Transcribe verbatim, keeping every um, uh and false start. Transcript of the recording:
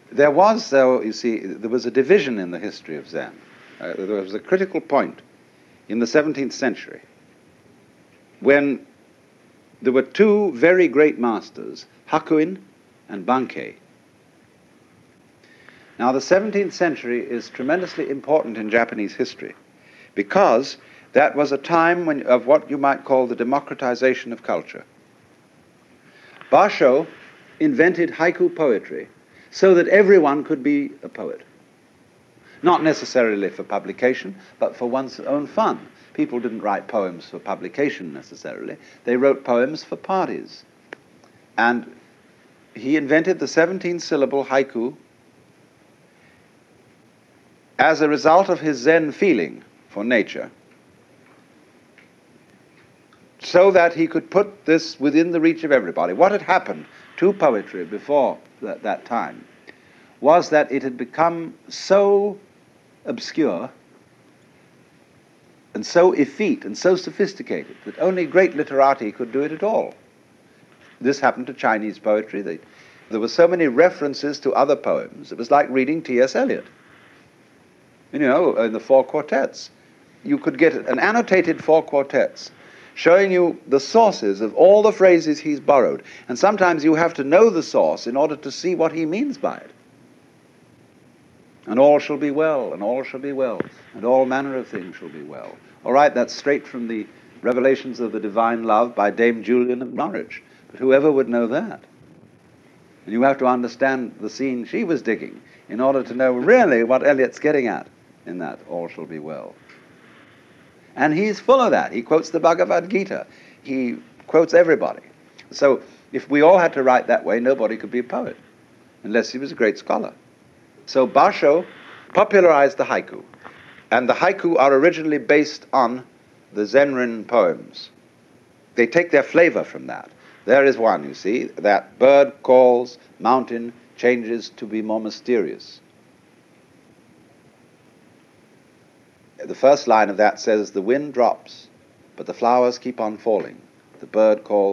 There was, though, you see, there was a division in the history of Zen. Uh, there was a critical point in the seventeenth century when there were two very great masters, Hakuin and Bankei. Now, the seventeenth century is tremendously important in Japanese history because that was a time when, of what you might call the democratization of culture. Basho invented haiku poetry so that everyone could be a poet. Not necessarily for publication, but for one's own fun. People didn't write poems for publication necessarily. They wrote poems for parties. And he invented the seventeen-syllable haiku as a result of his Zen feeling for nature, so that he could put this within the reach of everybody. What had happened to poetry before that, that time was that it had become so obscure and so effete and so sophisticated that only great literati could do it at all. This happened to Chinese poetry. They, there were so many references to other poems. It was like reading T S Eliot. You know, in the four quartets. You could get an annotated four quartets showing you the sources of all the phrases he's borrowed. And sometimes you have to know the source in order to see what he means by it. And all shall be well, and all shall be well, and all manner of things shall be well. All right, that's straight from the Revelations of the Divine Love by Dame Julian of Norwich. But whoever would know that? And you have to understand the scene she was digging in order to know really what Eliot's getting at in that all shall be well. And he's full of that. He quotes the Bhagavad Gita. He quotes everybody. So if we all had to write that way, nobody could be a poet, unless he was a great scholar. So Basho popularized the haiku. And the haiku are originally based on the Zenrin poems. They take their flavor from that. There is one, you see, that bird calls, mountain changes to be more mysterious. The first line of that says, the wind drops, but the flowers keep on falling. The bird calls.